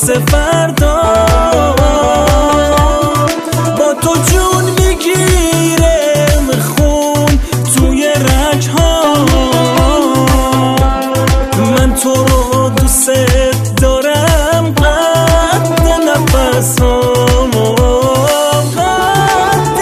واسه فردا با تو جون میگیرم خون توی رگ‌ها. من تو رو دوست دارم قد نفس‌هام، قد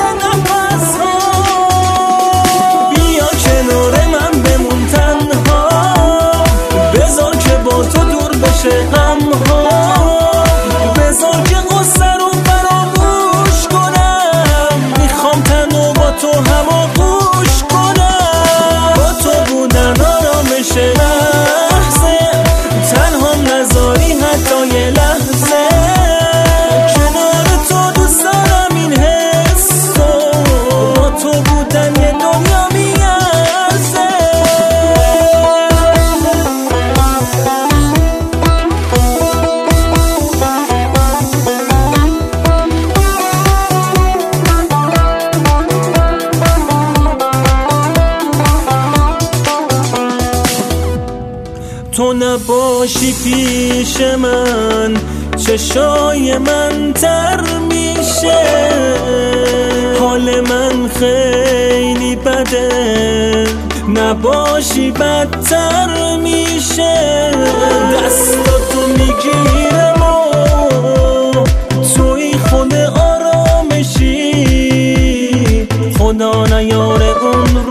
نفس‌هام. بیا کنار من بمون تنها، بذار که با تو دور بشه غم‌ها، بذار که غصه رو فراموش کنم. میخوام تنها با تو همو گوش کنم، با تو بودن آرامش لحظه، تنها نذاری حتی یه لحظه. کنار تو دوست دارم این حس رو، با تو بودن یه دنیا میارزه. تو نباشی پیش من چشای من تر میشه، حال من خیلی بده، نباشی بدتر میشه. دستاتو میگیرم و توی خود آرامشی، خدا نیاره اون